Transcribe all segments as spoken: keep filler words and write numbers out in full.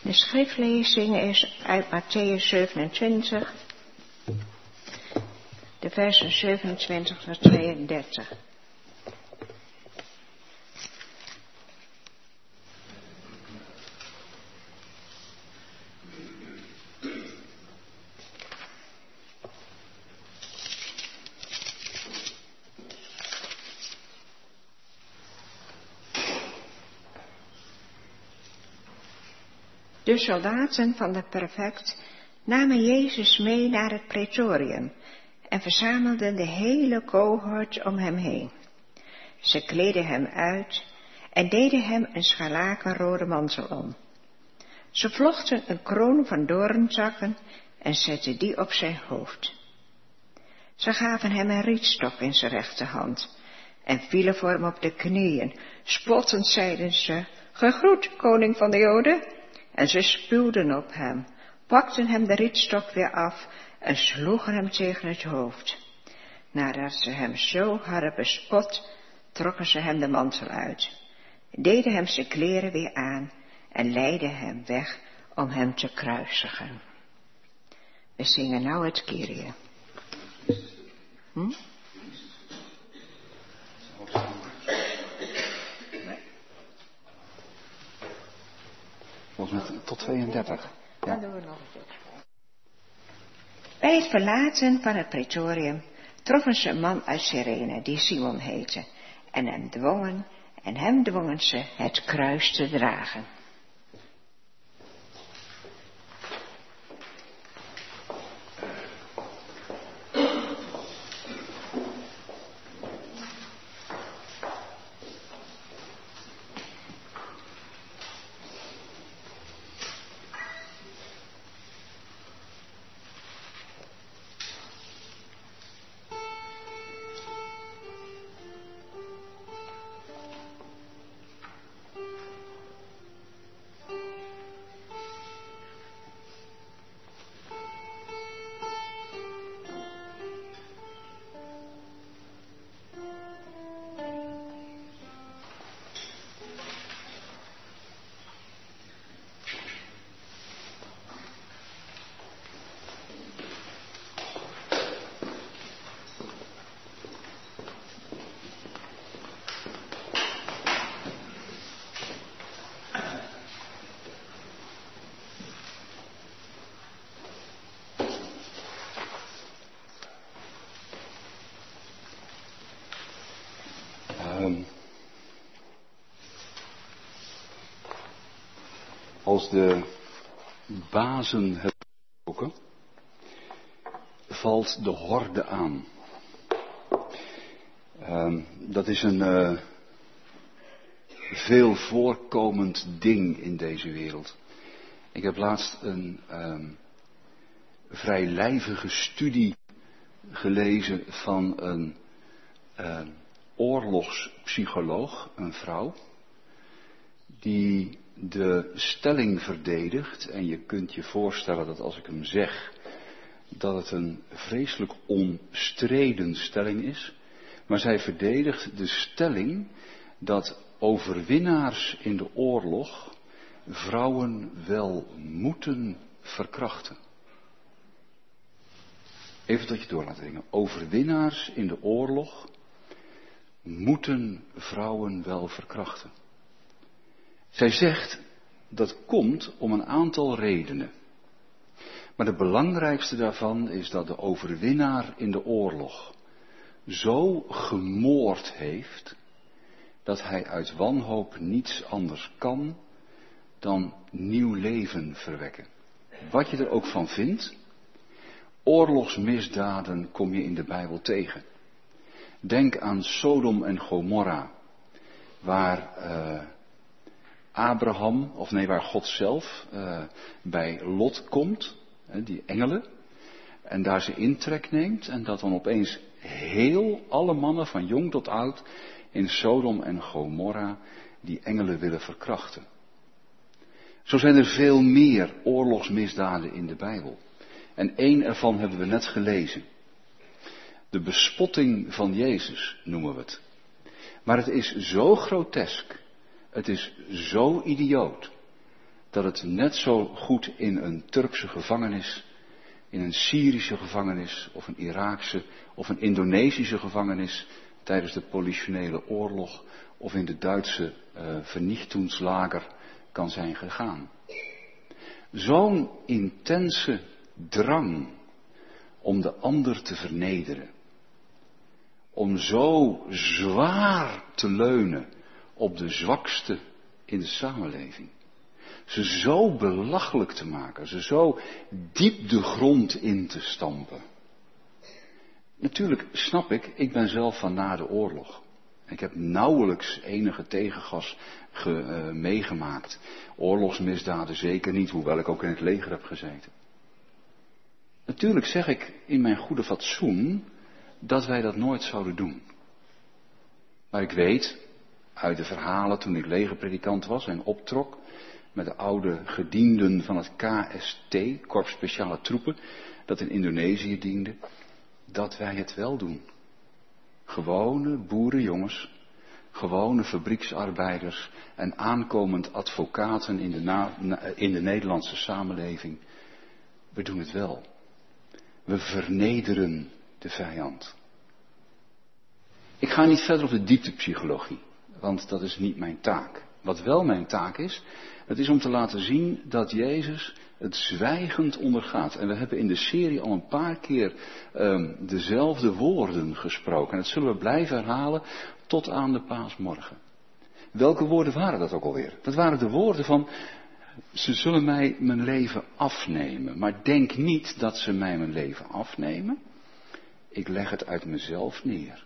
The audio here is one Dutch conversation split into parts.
De schriftlezing is uit Mattheüs zevenentwintig, de versen zevenentwintig tot tweeëndertig. De soldaten van de prefect namen Jezus mee naar het praetorium en verzamelden de hele cohort om hem heen. Ze kleden hem uit en deden hem een scharlakenrode mantel om. Ze vlochten een kroon van doorntakken en zetten die op zijn hoofd. Ze gaven hem een rietstok in zijn rechterhand en vielen voor hem op de knieën. Spottend zeiden ze: "Gegroet, koning van de Joden." En ze spuwden op hem, pakten hem de rietstok weer af en sloegen hem tegen het hoofd. Nadat ze hem zo hadden bespot, trokken ze hem de mantel uit, deden hem zijn kleren weer aan en leidden hem weg om hem te kruisigen. We zingen nou het Kyrie. Hm? Volgens mij tot tweeëndertig. Ja. Dan doen we nog een keer. Bij het verlaten van het praetorium troffen ze een man uit Cyrene die Simon heette en hem dwongen en hem dwongen ze het kruis te dragen. Als de bazen het koken, valt de horde aan. Um, dat is een uh, veel voorkomend ding in deze wereld. Ik heb laatst een um, vrijlijvige studie gelezen van een uh, oorlogspsycholoog, een vrouw, die de stelling verdedigt, en je kunt je voorstellen dat als ik hem zeg, dat het een vreselijk omstreden stelling is, maar zij verdedigt de stelling dat overwinnaars in de oorlog vrouwen wel moeten verkrachten. Even tot je door laten dringen. Overwinnaars in de oorlog moeten vrouwen wel verkrachten. Zij zegt dat komt om een aantal redenen. Maar de belangrijkste daarvan is dat de overwinnaar in de oorlog zo gemoord heeft dat hij uit wanhoop niets anders kan dan nieuw leven verwekken. Wat je er ook van vindt, oorlogsmisdaden kom je in de Bijbel tegen. Denk aan Sodom en Gomorra, waar uh, Abraham, of nee, waar God zelf uh, bij Lot komt, hè, die engelen, en daar zijn intrek neemt, en dat dan opeens heel alle mannen van jong tot oud in Sodom en Gomorra die engelen willen verkrachten. Zo zijn er veel meer oorlogsmisdaden in de Bijbel. En één ervan hebben we net gelezen. De bespotting van Jezus noemen we het. Maar het is zo grotesk, het is zo idioot, dat het net zo goed in een Turkse gevangenis, in een Syrische gevangenis of een Iraakse of een Indonesische gevangenis tijdens de politionele oorlog of in de Duitse uh, vernichtingslager kan zijn gegaan. Zo'n intense drang om de ander te vernederen, om zo zwaar te leunen op de zwakste in de samenleving. Ze zo belachelijk te maken, ze zo diep de grond in te stampen. Natuurlijk snap ik, ik ben zelf van na de oorlog. Ik heb nauwelijks enige tegengas ge, uh, meegemaakt. Oorlogsmisdaden zeker niet, hoewel ik ook in het leger heb gezeten. Natuurlijk zeg ik in mijn goede fatsoen dat wij dat nooit zouden doen. Maar ik weet uit de verhalen toen ik legerpredikant was en optrok met de oude gedienden van het K S T, Korps Speciale Troepen, dat in Indonesië diende, dat wij het wel doen. Gewone boerenjongens, gewone fabrieksarbeiders en aankomend advocaten in de, na, in de Nederlandse samenleving. We doen het wel. We vernederen de vijand. Ik ga niet verder op de dieptepsychologie, want dat is niet mijn taak. Wat wel mijn taak is, het is om te laten zien dat Jezus het zwijgend ondergaat. En we hebben in de serie al een paar keer um, dezelfde woorden gesproken. En dat zullen we blijven herhalen tot aan de paasmorgen. Welke woorden waren dat ook alweer? Dat waren de woorden van, ze zullen mij mijn leven afnemen. Maar denk niet dat ze mij mijn leven afnemen. Ik leg het uit mezelf neer.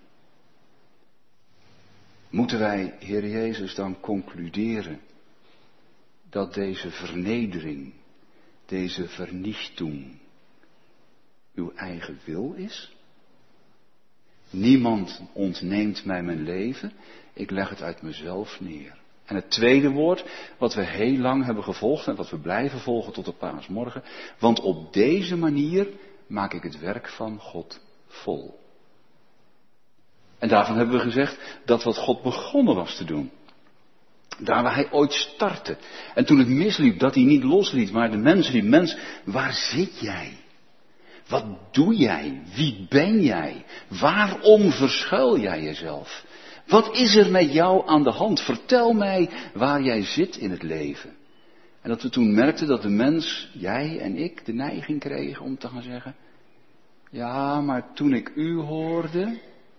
Moeten wij, Heer Jezus, dan concluderen dat deze vernedering, deze vernichting, uw eigen wil is? Niemand ontneemt mij mijn leven, ik leg het uit mezelf neer. En het tweede woord, wat we heel lang hebben gevolgd en wat we blijven volgen tot de paasmorgen, want op deze manier maak ik het werk van God vol. En daarvan hebben we gezegd dat wat God begonnen was te doen. Daar waar hij ooit startte. En toen het misliep, dat hij niet losliet, maar de mens riep, mens, waar zit jij? Wat doe jij? Wie ben jij? Waarom verschuil jij jezelf? Wat is er met jou aan de hand? Vertel mij waar jij zit in het leven. En dat we toen merkten dat de mens, jij en ik, de neiging kregen om te gaan zeggen, ja, maar toen ik u hoorde,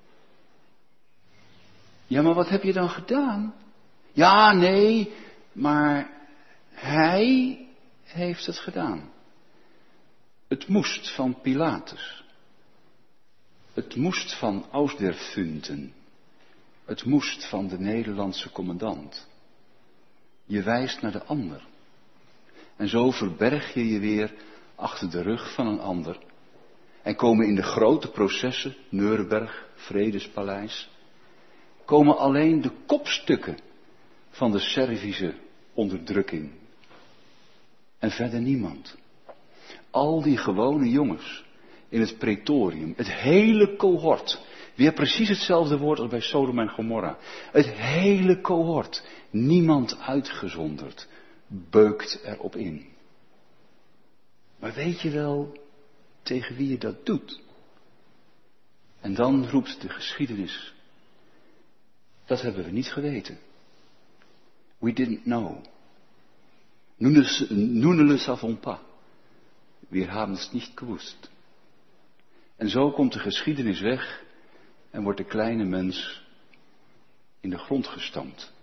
ja, maar wat heb je dan gedaan? Ja, nee, maar hij heeft het gedaan. Het moest van Pilatus. Het moest van Ausderfunten. Het moest van de Nederlandse commandant. Je wijst naar de ander. En zo verberg je je weer achter de rug van een ander. En komen in de grote processen, Nuremberg, Vredespaleis, komen alleen de kopstukken van de Servische onderdrukking. En verder niemand. Al die gewone jongens in het praetorium, het hele cohort, weer precies hetzelfde woord als bij Sodom en Gomorra. Het hele cohort, niemand uitgezonderd, beukt erop in. Maar weet je wel tegen wie je dat doet? En dan roept de geschiedenis, dat hebben we niet geweten. We didn't know. Nous ne le savons pas. Wir haben es nicht gewusst. En zo komt de geschiedenis weg en wordt de kleine mens in de grond gestampt.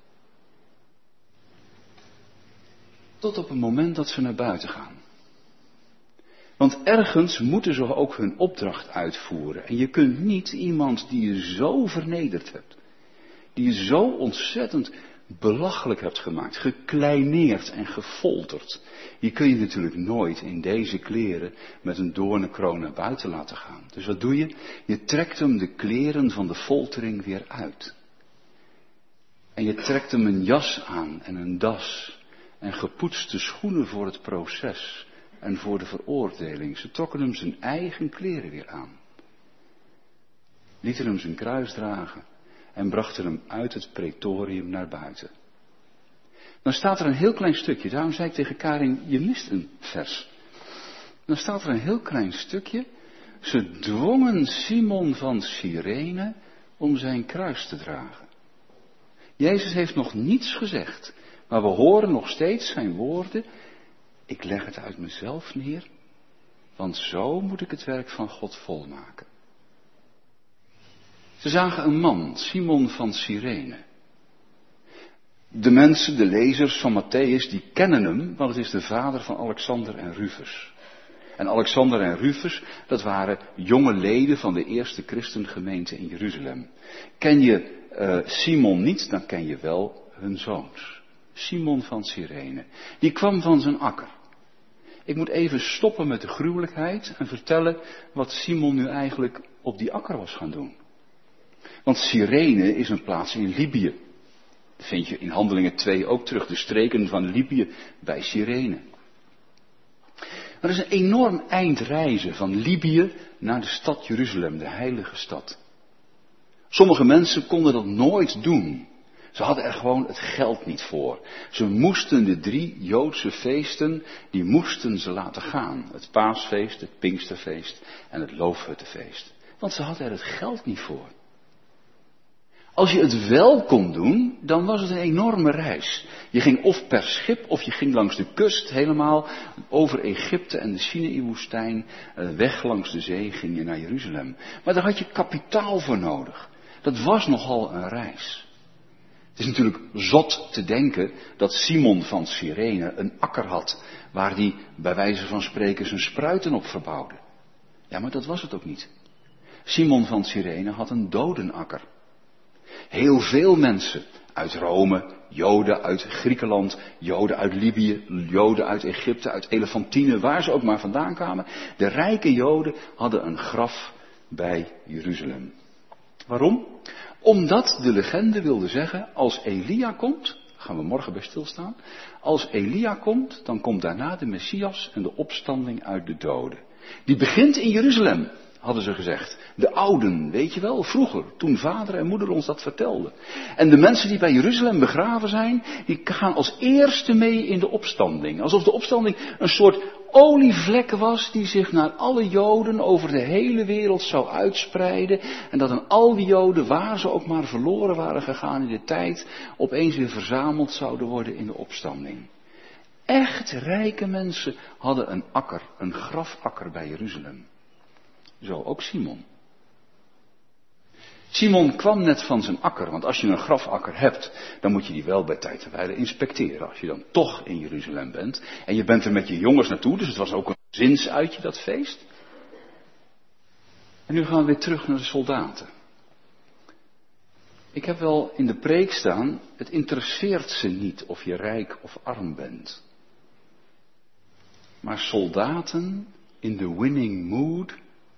Tot op het moment dat ze naar buiten gaan. Want ergens moeten ze ook hun opdracht uitvoeren. En je kunt niet iemand die je zo vernederd hebt, die je zo ontzettend belachelijk hebt gemaakt, gekleineerd en gefolterd, die kun je natuurlijk nooit in deze kleren met een doornenkroon naar buiten laten gaan. Dus wat doe je? Je trekt hem de kleren van de foltering weer uit. En je trekt hem een jas aan en een das en gepoetste schoenen voor het proces en voor de veroordeling. Ze trokken hem zijn eigen kleren weer aan. Lieten hem zijn kruis dragen en brachten hem uit het praetorium naar buiten. Dan staat er een heel klein stukje, daarom zei ik tegen Karin, je mist een vers. Dan staat er een heel klein stukje, ze dwongen Simon van Cyrene om zijn kruis te dragen. Jezus heeft nog niets gezegd, maar we horen nog steeds zijn woorden, ik leg het uit mezelf neer, want zo moet ik het werk van God volmaken. Ze zagen een man, Simon van Cyrene. De mensen, de lezers van Mattheüs, die kennen hem, want het is de vader van Alexander en Rufus. En Alexander en Rufus, dat waren jonge leden van de eerste christengemeente in Jeruzalem. Ken je uh, Simon niet, dan ken je wel hun zoons. Simon van Cyrene. Die kwam van zijn akker. Ik moet even stoppen met de gruwelijkheid en vertellen wat Simon nu eigenlijk op die akker was gaan doen. Want Cyrene is een plaats in Libië. Dat vind je in Handelingen twee ook terug, de streken van Libië bij Cyrene. Maar er is een enorm eind reizen van Libië naar de stad Jeruzalem, de heilige stad. Sommige mensen konden dat nooit doen. Ze hadden er gewoon het geld niet voor. Ze moesten de drie Joodse feesten, die moesten ze laten gaan. Het Paasfeest, het Pinksterfeest en het Loofhuttenfeest. Want ze hadden er het geld niet voor. Als je het wel kon doen, dan was het een enorme reis. Je ging of per schip, of je ging langs de kust helemaal over Egypte en de Sinaï-woestijn. Weg langs de zee ging je naar Jeruzalem. Maar daar had je kapitaal voor nodig. Dat was nogal een reis. Het is natuurlijk zot te denken dat Simon van Cyrene een akker had, waar hij bij wijze van spreken zijn spruiten op verbouwde. Ja, maar dat was het ook niet. Simon van Cyrene had een dodenakker. Heel veel mensen uit Rome, Joden uit Griekenland, Joden uit Libië, Joden uit Egypte, uit Elefantine, waar ze ook maar vandaan kwamen. De rijke Joden hadden een graf bij Jeruzalem. Waarom? Omdat de legende wilde zeggen, als Elia komt, daar gaan we morgen bij stilstaan, als Elia komt, dan komt daarna de Messias en de opstanding uit de doden. Die begint in Jeruzalem, hadden ze gezegd. De ouden, weet je wel, vroeger, toen vader en moeder ons dat vertelden. En de mensen die bij Jeruzalem begraven zijn, die gaan als eerste mee in de opstanding. Alsof de opstanding een soort olievlek was die zich naar alle Joden over de hele wereld zou uitspreiden. En dat dan al die Joden, waar ze ook maar verloren waren gegaan in de tijd, opeens weer verzameld zouden worden in de opstanding. Echt rijke mensen hadden een akker, een grafakker bij Jeruzalem. Zo ook Simon. Simon kwam net van zijn akker, want als je een grafakker hebt, dan moet je die wel bij tijd en wijle inspecteren. Als je dan toch in Jeruzalem bent, en je bent er met je jongens naartoe, dus het was ook een zinsuitje, dat feest. En nu gaan we weer terug naar de soldaten. Ik heb wel in de preek staan, het interesseert ze niet of je rijk of arm bent. Maar soldaten in de winning mood,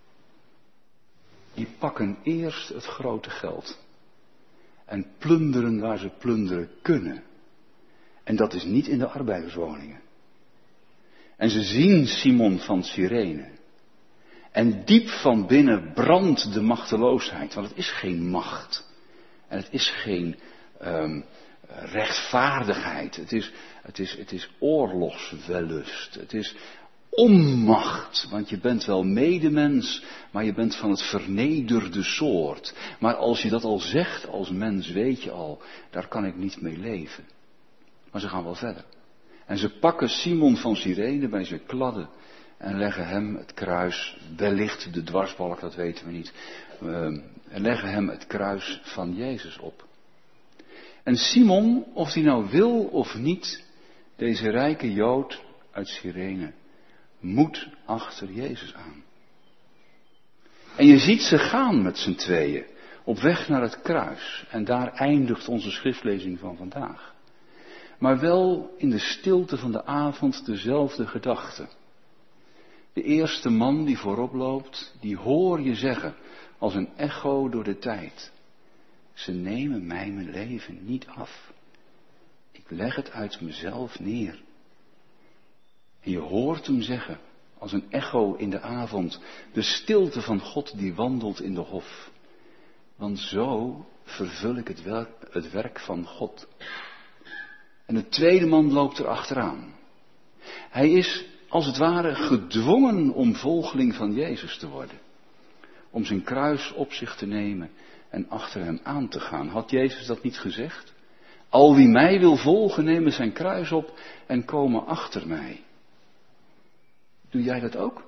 die pakken eerst het grote geld. En plunderen waar ze plunderen kunnen. En dat is niet in de arbeiderswoningen. En ze zien Simon van Cyrene. En diep van binnen brandt de machteloosheid. Want het is geen macht. En het is geen um, rechtvaardigheid. Het is, het is, het is oorlogswellust. Het is onmacht, want je bent wel medemens, maar je bent van het vernederde soort. Maar als je dat al zegt als mens, weet je al, daar kan ik niet mee leven. Maar ze gaan wel verder. En ze pakken Simon van Cyrene bij zijn kladden en leggen hem het kruis, wellicht de dwarsbalk, dat weten we niet, uh, en leggen hem het kruis van Jezus op. En Simon, of hij nou wil of niet, deze rijke Jood uit Cyrene, moet achter Jezus aan. En je ziet ze gaan met z'n tweeën, op weg naar het kruis. En daar eindigt onze schriftlezing van vandaag. Maar wel in de stilte van de avond dezelfde gedachte. De eerste man die voorop loopt, die hoor je zeggen, als een echo door de tijd. Ze nemen mij mijn leven niet af. Ik leg het uit mezelf neer. En je hoort hem zeggen, als een echo in de avond, de stilte van God die wandelt in de hof. Want zo vervul ik het werk, het werk van God. En de tweede man loopt er achteraan. Hij is als het ware gedwongen om volgeling van Jezus te worden. Om zijn kruis op zich te nemen en achter hem aan te gaan. Had Jezus dat niet gezegd? Al wie mij wil volgen, nemen zijn kruis op en komen achter mij. Doe jij dat ook?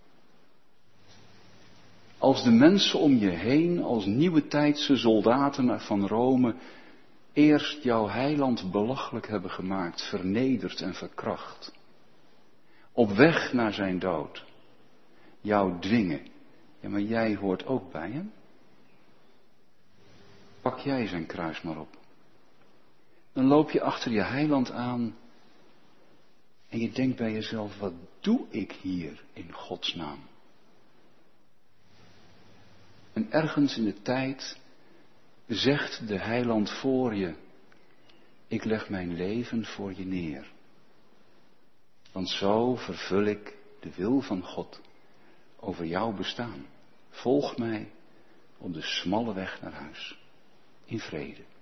Als de mensen om je heen, als nieuwe tijdse soldaten van Rome, eerst jouw heiland belachelijk hebben gemaakt, vernederd en verkracht. Op weg naar zijn dood. Jou dwingen. Ja, maar jij hoort ook bij hem. Pak jij zijn kruis maar op. Dan loop je achter je heiland aan en je denkt bij jezelf, wat doe ik hier in Gods naam? En ergens in de tijd zegt de heiland voor je, ik leg mijn leven voor je neer. Want zo vervul ik de wil van God over jouw bestaan. Volg mij op de smalle weg naar huis. In vrede.